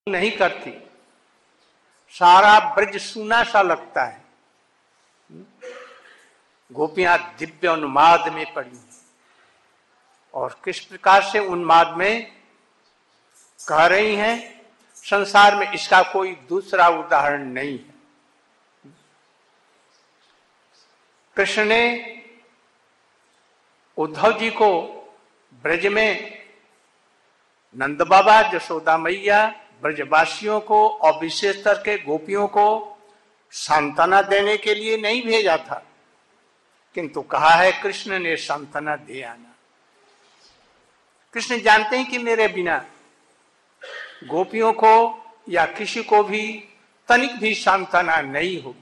नहीं करती, सारा ब्रज सूना सा लगता है। गोपियां दिव्य उन्माद में पड़ी हैं और किस प्रकार से उन्माद में कह रही हैं, संसार में इसका कोई दूसरा उदाहरण नहीं है। कृष्ण ने उद्धव जी को ब्रज में नंद बाबा, जसोदा मैया, ब्रजवासियों को और विशेष करके गोपियों को सांत्वना देने के लिए नहीं भेजा था, किंतु कहा है कृष्ण ने सांत्वना दे आना। कृष्ण जानते हैं कि मेरे बिना गोपियों को या किसी को भी तनिक भी सांत्वना नहीं होगी।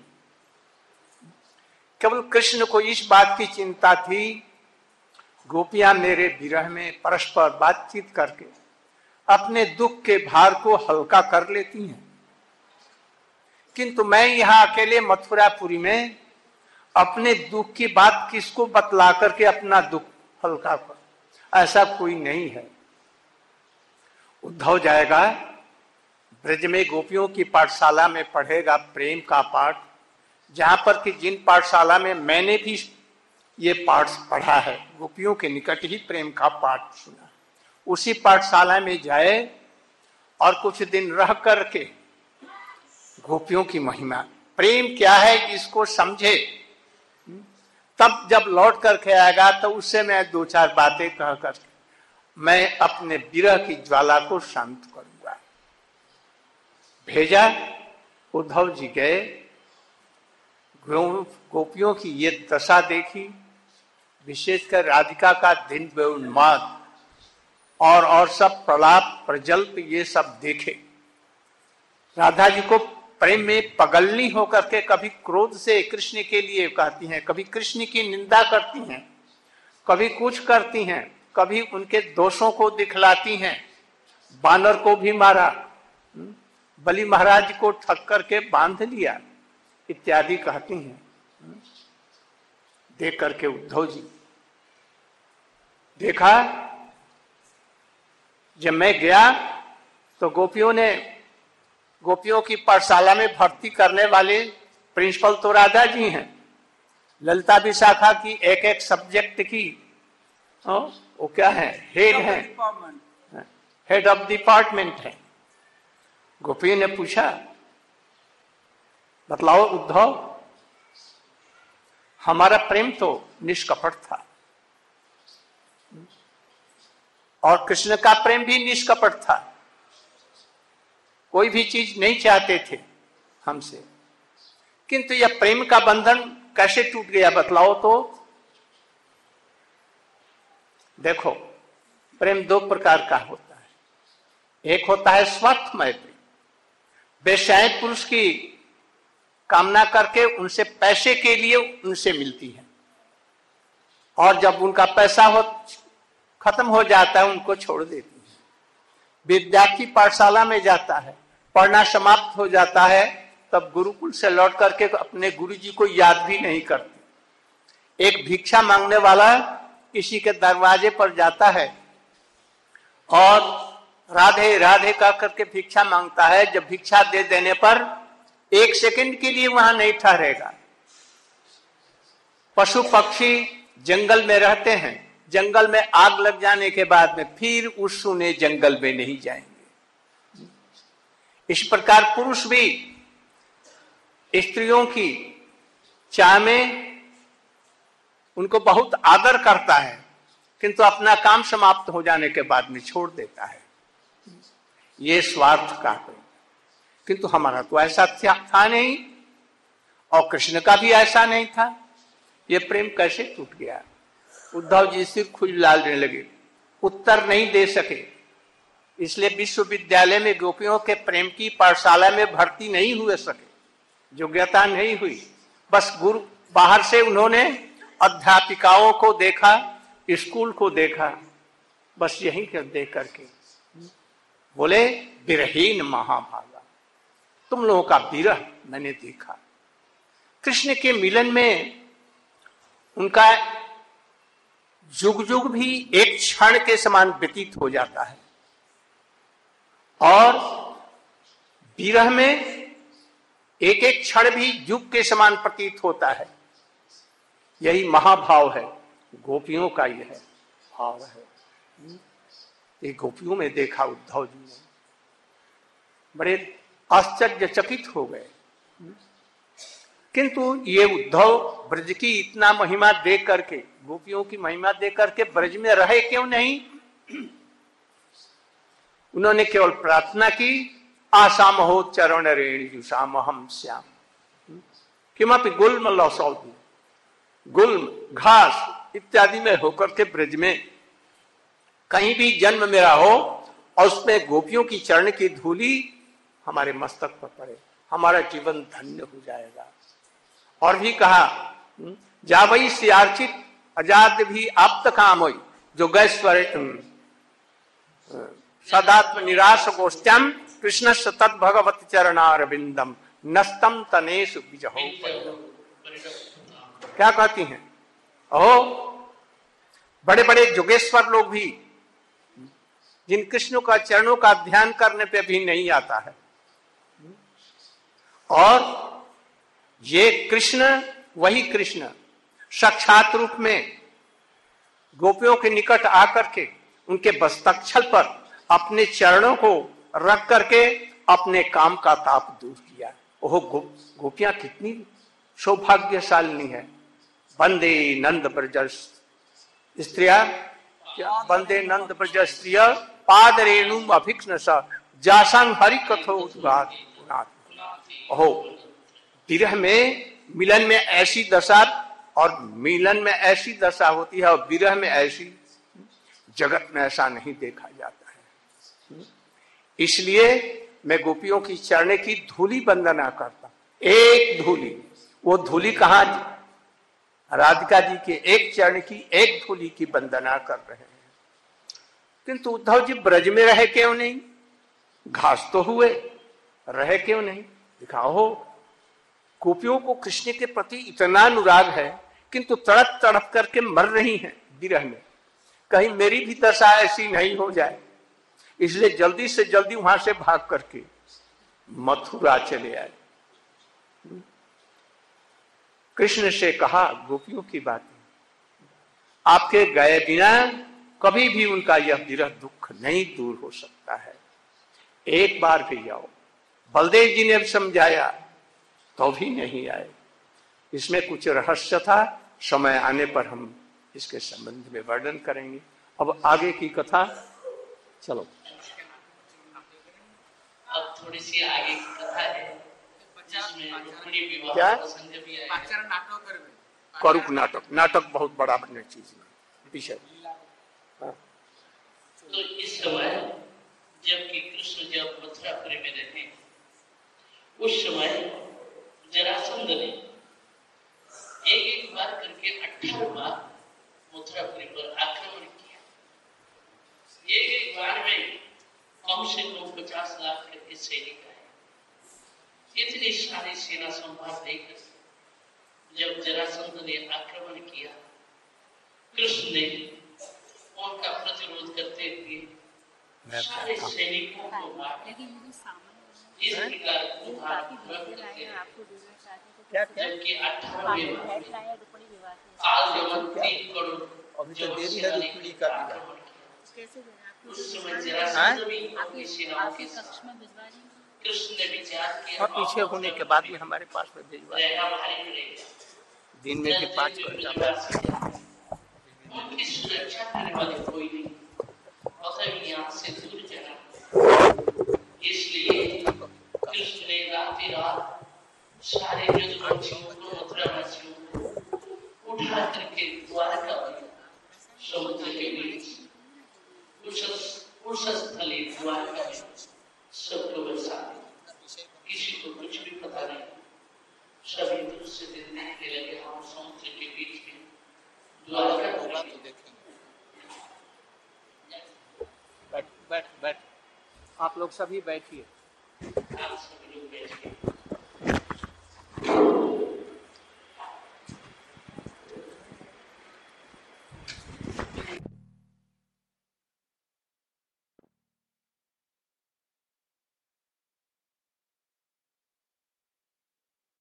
केवल कृष्ण को इस बात की चिंता थी, गोपियां मेरे विरह में परस्पर बातचीत करके अपने दुख के भार को हल्का कर लेती हैं, किंतु मैं यहां अकेले मथुरापुरी में अपने दुख की बात किसको बतला करके अपना दुख हल्का कर, ऐसा कोई नहीं है। उद्धव जाएगा ब्रज में, गोपियों की पाठशाला में पढ़ेगा प्रेम का पाठ, जहां पर कि जिन पाठशाला में मैंने भी ये पाठ पढ़ा है, गोपियों के निकट ही प्रेम का पाठ सुना, उसी पाठशाला में जाए और कुछ दिन रह करके गोपियों की महिमा, प्रेम क्या है इसको समझे, तब जब लौट करके आएगा तो उससे मैं दो चार बातें कह करके मैं अपने विरह की ज्वाला को शांत करूंगा। भेजा, उद्धव जी गए, गोपियों की ये दशा देखी, विशेषकर राधिका का दिन उन्माद और सब प्रलाप प्रजल्प ये सब देखे। राधा जी को प्रेम में पगलनी होकर के कभी क्रोध से कृष्ण के लिए कहती हैं, कभी कृष्ण की निंदा करती हैं, कभी कुछ करती हैं, कभी उनके दोषों को दिखलाती हैं। बानर को भी मारा, बलि महाराज को ठग करके बांध लिया इत्यादि कहती हैं। देख करके उद्धव जी देखा, जब मैं गया तो गोपियों की पाठशाला में भर्ती करने वाले प्रिंसिपल तो राधा जी हैं, ललिता विशाखा की एक एक सब्जेक्ट की वो क्या है, हेड ऑफ डिपार्टमेंट है। गोपी ने पूछा, बतलाओ उद्धव, हमारा प्रेम तो निष्कपट था और कृष्ण का प्रेम भी निष्कपट था, कोई भी चीज नहीं चाहते थे हमसे, किंतु यह प्रेम का बंधन कैसे टूट गया बतलाओ तो। देखो, प्रेम दो प्रकार का होता है, एक होता है स्वार्थमय प्रेम, वेश्याएं पुरुष की कामना करके उनसे पैसे के लिए उनसे मिलती है और जब उनका पैसा खत्म हो जाता है उनको छोड़ देती है। विद्यार्थी पाठशाला में जाता है, पढ़ना समाप्त हो जाता है, तब गुरुकुल से लौट करके अपने गुरुजी को याद भी नहीं करती। एक भिक्षा मांगने वाला किसी के दरवाजे पर जाता है और राधे राधे कह करके भिक्षा मांगता है, जब भिक्षा दे देने पर एक सेकंड के लिए वहां नहीं ठहरेगा। पशु पक्षी जंगल में रहते हैं, जंगल में आग लग जाने के बाद में फिर उस सुने जंगल में नहीं जाएंगे। इस प्रकार पुरुष भी स्त्रियों की चाह में उनको बहुत आदर करता है, किंतु अपना काम समाप्त हो जाने के बाद में छोड़ देता है। ये स्वार्थ का प्रेम, किंतु हमारा तो ऐसा था नहीं और कृष्ण का भी ऐसा नहीं था। ये प्रेम कैसे टूट गया? उद्धव जी सिर खुजलाने लगे, उत्तर नहीं दे सके, इसलिए विश्वविद्यालय में गोपियों के प्रेम की पाठशाला में भर्ती नहीं हुए सके, योग्यता नहीं हुई। बस गुरु बाहर से उन्होंने अध्यापिकाओं को देखा, स्कूल को देखा, बस यही कर देख करके बोले, विरहीन महाभागा, तुम लोगों का विरह मैंने देखा। कृष्ण के मिलन में उनका युग युग भी एक क्षण के समान व्यतीत हो जाता है और विरह में एक एक क्षण भी युग के समान प्रतीत होता है। यही महाभाव है, गोपियों का यह भाव है। ये गोपियों में देखा उद्धव जी ने, बड़े आश्चर्यचकित हो गए। किंतु ये उद्धव ब्रज की इतना महिमा देख करके, गोपियों की महिमा देख करके ब्रज में रहे क्यों नहीं? उन्होंने केवल प्रार्थना की, आशा महो चरण रेणुषाम हम श्याम किमपि गुल्म लसौदी, गुल्म घास इत्यादि में होकर के ब्रज में कहीं भी जन्म मेरा हो और उसमें गोपियों की चरण की धूली हमारे मस्तक पर पड़े, हमारा जीवन धन्य हो जाएगा। और भी कहा, जावई सियार्चित अजाद भी आप्त काम हो, जो गैश्वर सदात्म निराश गोष्ठ्यम कृष्ण तत् भगवत चरणारविंदम नस्तम तनेषु बिजहो। क्या कहती हैं? ओहो, बड़े बड़े जोगेश्वर लोग भी, जिन कृष्ण का चरणों का ध्यान करने पे भी नहीं आता है, और ये कृष्ण, वही कृष्ण साक्षात रूप में गोपियों के निकट आकर के उनके बस्तक्षल पर अपने चरणों को रख करके अपने काम का ताप दूर किया। ओह, गोपियां कितनी सौभाग्यशालिनी है। वंदे नंद ब्रज स्त्रिया, क्या वंदे नंद ब्रज स्त्रिय पाद रेणु अभिक्ष्ण जासन हरि कथो। ओहो, विरह में, मिलन में ऐसी दशा, और मिलन में ऐसी दशा होती है और विरह में ऐसी, जगत में ऐसा नहीं देखा जाता है। इसलिए मैं गोपियों की चरण की धूली वंदना करता, एक धूली। वो धूली कहां? राधिका जी के एक चरण की एक धूली की वंदना कर रहे हैं। किंतु उद्धव जी ब्रज में रहे क्यों नहीं? घास तो हुए, रहे क्यों नहीं? दिखाओ, गोपियों को कृष्ण के प्रति इतना अनुराग है, किंतु तड़प तड़प करके मर रही हैं विरह में। कहीं मेरी भी दशा ऐसी नहीं हो जाए, इसलिए जल्दी से जल्दी वहां से भाग करके मथुरा चले आए। कृष्ण से कहा, गोपियों की बात, आपके गए बिना कभी भी उनका यह विरह दुख नहीं दूर हो सकता है, एक बार भी आओ। बलदेव जी ने भी समझाया तो भी नहीं आए। इसमें कुछ रहस्य था, समय आने पर हम इसके संबंध में वर्णन करेंगे। अब आगे की कथा चलो। अब थोड़ी सी आगे की कथा है, क्या? करुक नाटक, नाटक बहुत बड़ा चीज विषय। तो इस समय जबकि कृष्ण जब मथुरापुरी में रहे, उस समय जरासंध ने एक बार करके 18 बार मथुरापुरी पर आक्रमण किया। एक बार में कम से कम 50 लाख करके सैनिक आए। इतनी सारी सेना संभार देकर जब जरासंध ने आक्रमण किया, कृष्ण ने उनका प्रतिरोध करते हुए सारे सैनिकों को मार इस प्रकार जबकि 18वें काल जमन 3 करोड़ अभी तो देरी है रुक्मिणी का उस समय जरासंध भी अपनी सेनाओं के साथ कृष्ण ने विचार किया, और पीछे होने के बाद भी हमारे पास में भिजवा, दिन में भी 5 घंटा उनकी सुरक्षा करने वाले कोई नहीं, अतः यहाँ से दूर जाना। इसलिए कृष्ण ने रात सारे ब्रजवासियों को, मथुरावासियों को उठा करके द्वारका में समुद्र के बीच उस स्थली द्वारका में सबको बसा दिया। किसी को कुछ भी पता नहीं, सभी दूसरे दिन देखने लगे हम समुद्र के बीच में द्वारका होगा। तो देखेंगे, बैठ बैठ बैठ, आप लोग सभी बैठिए। आप सभी लोग बैठिए।